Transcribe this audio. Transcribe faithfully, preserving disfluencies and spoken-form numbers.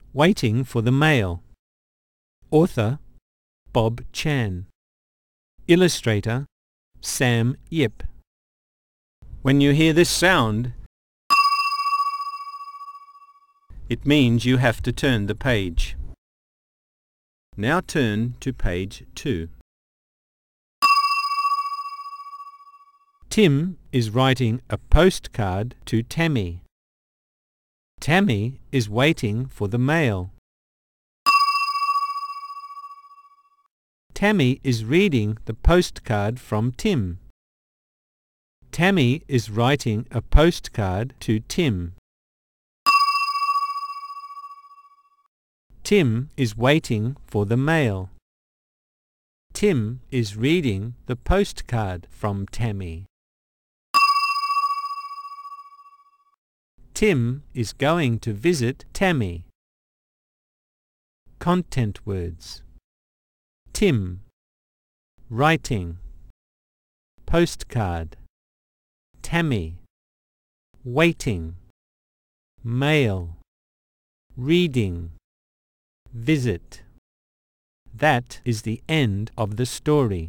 Waiting for the Mail. Author Bob Chan. Illustrator Sam Yip. When you hear this sound, it means you have to turn the page. Now turn to page two. Tim is writing a postcard to Tammy. Tammy is waiting for the mail. Tammy is reading the postcard from Tim. Tammy is writing a postcard to Tim. Tim is waiting for the mail. Tim is reading the postcard from Tammy. Tim is going to visit Tammy. Content words: Tim, writing, postcard, Tammy, waiting, mail, reading, visit. That is the end of the story.